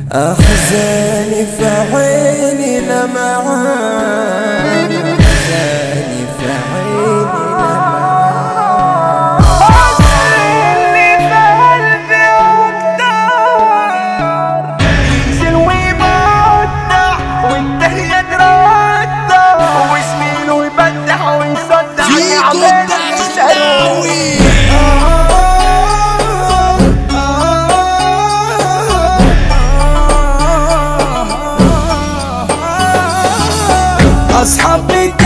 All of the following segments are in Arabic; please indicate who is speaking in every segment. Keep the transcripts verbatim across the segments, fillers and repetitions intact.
Speaker 1: أحزاني في عيني لمعان، أحزاني في عيني لمعان،
Speaker 2: اللي في قلبي وكتار ينزل ويبدع والدنيا تردع وزميله يبدع ويصدع يعمل الشقاوي.
Speaker 1: أصحاب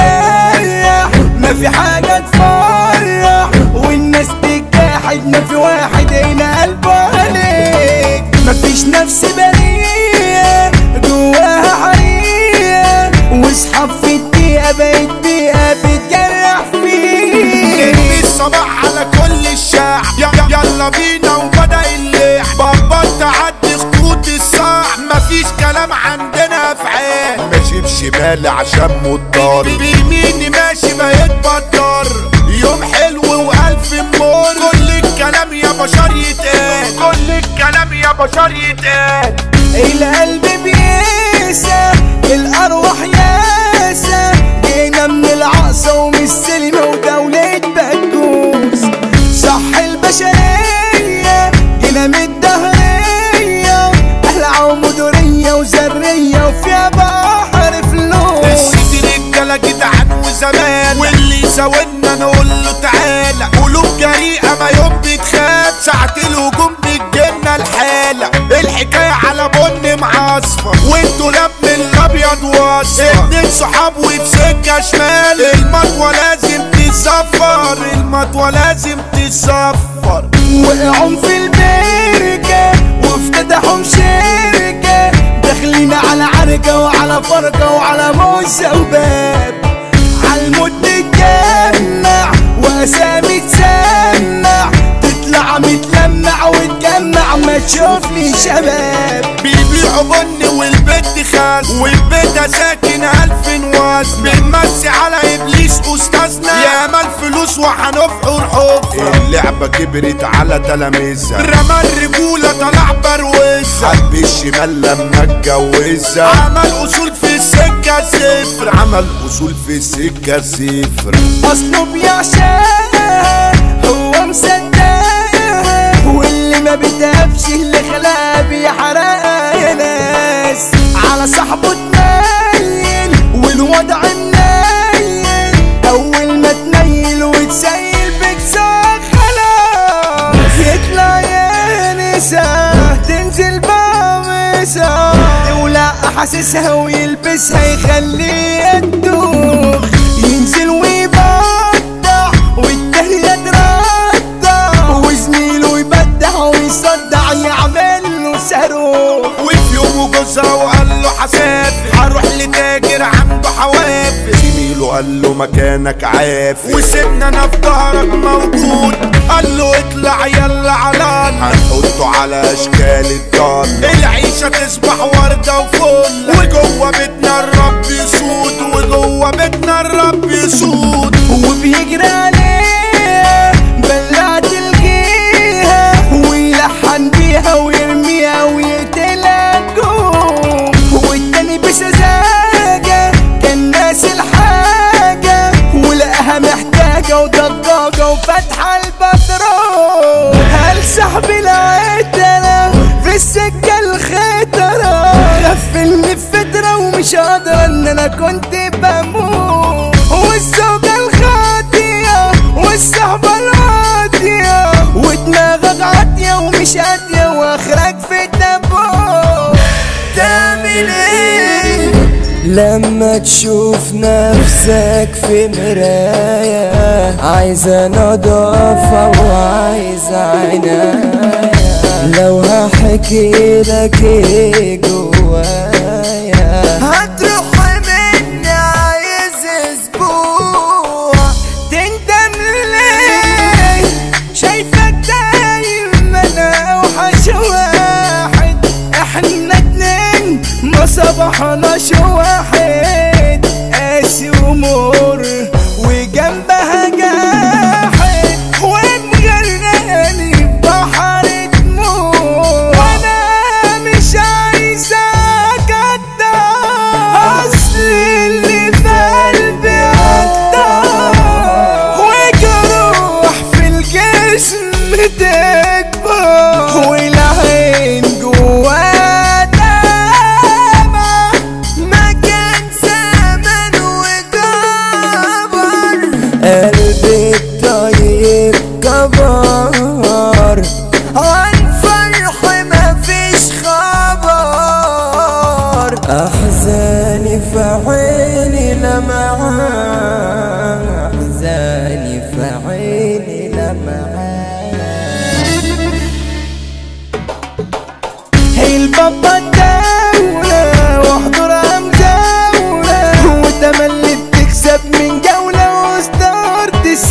Speaker 1: بتريح ما في حاجة تفرح، والناس تجاحد ما في واحد هنا قلبه عليك. مفيش نفس بريئة جواها حقيقة، واصحاب في الدقيقة بقت بيئة بتجرح فيك.
Speaker 3: نرمي الصباح على كل الشعب، يلا بينا وبدأ اللعب. بابا تعدي خطوط الصاع، مفيش كلام عندنا في عين. ماشي بشمالي عشان مضطر، بيميني ماشي بقيت بطر. يوم حلو والف مر، كل الكلام يا بشر يتقال، كل الكلام يا بشر يتقال.
Speaker 1: القلب بيسى الأرواح ياسى، جينا من العقصة ومن السلمة ودولة بكوس. صح البشرية جينا من الدهرية، أهلع ومدورية وزرية وفيها بحر فلوس.
Speaker 3: الست رجالة جدعان وزمان، واللي يساوينا نقول له تعالى. قلوب جريئة ما يوم بتخاف، ساعة الهجوم بتجيلنا الحالة. الحكاية على بن معصفر، وانتوا لم الابيض واصفر. اتنين صحاب وفي سكة شمال، المطوة لازم تتصفر، المطوة لازم تتصفر.
Speaker 1: وقعهم في البركة وافتتحهم شركة، داخلين على عركة وعلى فرقة وعلى موسى وباب. عالموت تتجمع واسامي تسمع، تطلع متلمع وتجمع ما تشوفني شباب.
Speaker 3: بيبيعوا بن والبيت خاس، والبيت ساكن الف نواس. بنمسي على ابليس استاذنا، ياما الفلوس وحنفحر حفرة. اللعبة كبرت على تلاميذها، رمى الرجولة طلع بروزة. حب الشمال لما اتجوزها، عمل اصول في السكة صفر، عمل اصول في السكة صفر.
Speaker 1: اصله بيعشاها هو مصدقها، واللي ما بتهبش اللي خلاها بيحرقها. يا ناس على صاحبه تنيل والوضع منيل، اول ما تنيل وتسيل بكسر خلاص. يطلع يا نسا تنزل بقميصها، تولع احاسيسها ويلبسها يخليها تدوخ. ينزل ويبدع والدنيا تردع، وزميله يبدع ويصدع يعمل له صاروخ.
Speaker 3: وفي يوم جوزها وقال له حسافر، هروح لتاجر عنده حوافر. زميله قال له مكانك عافر، وسيبنا انا في ظهرك موجود. قال له اطلع يلا على هنحطه على اشكال الضال. العيشة تصبح وردة وفل، وجوه بيتنا الرب يسود، وجوه بيتنا الرب يسود.
Speaker 1: وبيجري عليها بلعت الجيها، ويلحن بيها ويرميها ويقتلها جوم. والتاني بسذاجة كان ناس الحاجة، ولقاها محتاجة وضجاجة وفاتحة البترول. هل صاحب العتلة في السكة الخطرة، غفلني الفترة ومش قادرة ان انا كنت بموت. والزوجة الخاطية والصحبة الراضية، ودماغك عاطية ومش قادية واخرك في التابوت. تعمل ايه لما تشوف نفسك في مراية؟ عايزة نضافة وعايزة عناية. لو هحكي لك ايه جوايا هتروح مني عايز اسبوع. تندم ليه شايفك دايما اوحش واحد، احنا اتنين ما صبحناش واحد. قاسي ومر وجنبها جاحد، ومغرقاني في بحر دموع. وانا مش عايز بتكبر والعين جوا دمع مكان زمن وجبر قلبي الطيب كبر عن فرح مفيش خبر أحزاني في عيني لمعان أحزاني في عيني لمعان هي البابا الدولة واحضرها مجولة وتملي بتكسب من جولة وستار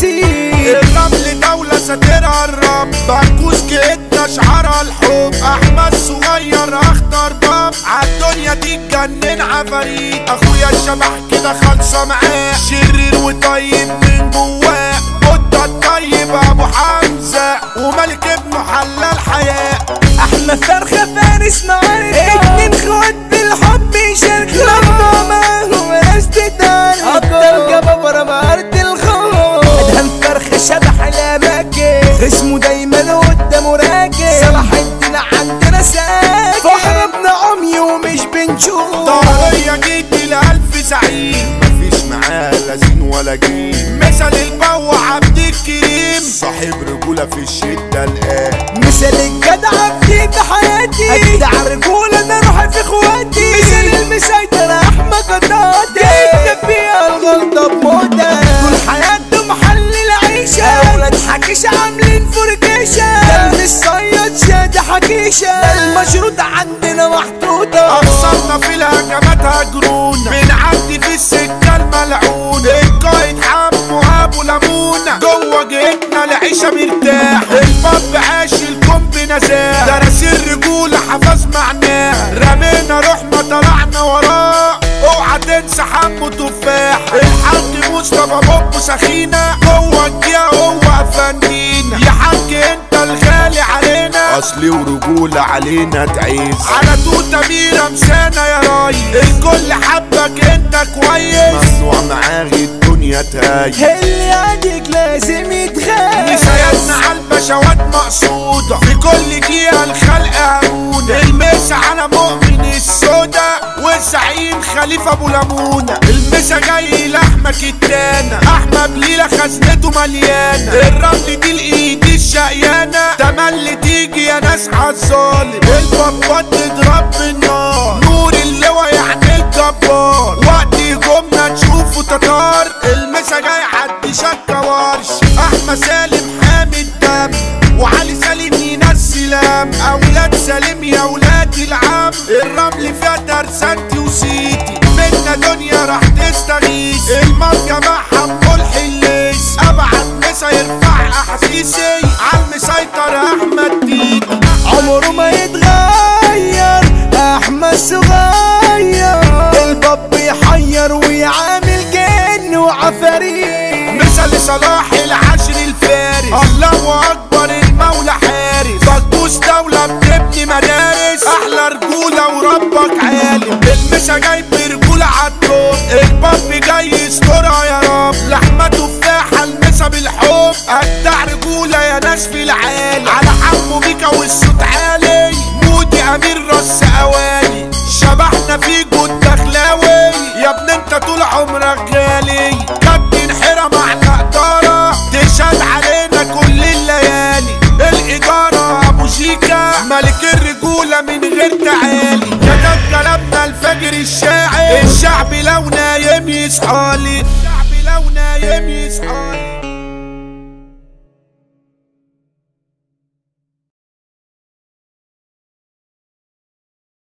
Speaker 1: تسيب
Speaker 3: الرمل دولة ساترها الرب بكوس جئتنا شعرها الحب احمد صغير اخطر باب عالدنيا دي اتجنن عفاريت اخويا الشبح كده خالصة معاه شرير وطيب من جواه قطة الطيب ابو حمزة وملك ابنه حلال حياة
Speaker 1: احمد فرخة فارس معارك اتنين خوات بالحب يشاركوا لما ما هو ناس تتعارك ابطال جبابرة بأرض الخوف ادهم فرخة شبح الاماكن اسمه دايما قدامه راكب صلاح الدين عندنا ساكن فاحنا عمي ومش بنشوف
Speaker 3: طارية جيتي لألف زعيم مفيش معاه لازين ولا جيم مثل البو عبد الكريم صاحب رجولة في الشدة الآن
Speaker 1: مثل الجدع في حياتي اجدع رجولة انا روحي في اخواتي مثل المسيطر احمد قطاطي جيت فيها الغلطة بموتة طول حياته محل العيشة اولاد حكيشة عاملين فركيشة ده الصياد شاد حكيشة ده المشروط عندنا محطوطة
Speaker 3: أقصرنا في الهجمات هجرونا بنعدي في السكة الملعونة القايد حمو أبو لمونة جوه جيتنا العيشة مرتاح الباب عاش الكون بنزاهة درس الرجولة حفظ معناها رمينا روحنا طلعنا وراه اوعى تنسى حمو تفاح الحاج مصطفى بوبو سخينة جوه الجيا هو افندينا يا حاج انت الغالي علينا اصلي ورجولة علينا تعيش على توتة ميرة مسانة يا رايس الكل حبك انت كويس ممنوع معاغي الدنيا تايس
Speaker 1: اللي عندك لازم يتخاف
Speaker 3: نسيتنا عالبشوات مقصودة في كل جهة الخلق هارونة المسا على مؤمن السودا والزعيم خليفة ابو لمونة المسا جاي لحمك التانة احمد ليلة خزنته مليانة الرمل دي الايد الشقيانة تملي تيجي يا ناس عالظالم البابات تضرب بالنار نور اللوى يعني الجبار وقت يجومنا تشوفوا تتار المسا جاي عدي شكا ورش احمد سالم حامي الدم وعلي سالم يناس سلام اولاد سالم يا ولاد العم الرمل فيها ترسانتي وسيتي منا دنيا راح تستغيث المرجة مع حمو الحليس ابعت مسا يرفع احاسيسي عالمسيطر احمد تيتي
Speaker 1: عمره ما يتغير احمد صغير الباب يحير ويعامل جن وعفاريت
Speaker 3: مثل صلاح العشر الفارس الله اكبر المولى حارس بكوس دولة بتبني مدارس احلى رجولة وربك عالم المسا جاي برجولة عالطوب الباب جاي يسترها يا رب لحمة تفاحة المسا بالحب ابدع رجولة يا ناس في العالم على حمو بيكا والصوت عالي مودي امير رص اوالي شبحنا في جود دخلاوي يا ابن انت طول عمرك غالي كابتن حيرة مع الإدارة تشهد علينا كل الليالي الإدارة أبو شيكا ملك الرجولة من غير تعالي كتب كلامنا الفجر الشاعر الشعب لو نايم يصحالي الشعب لو نايم يصحالي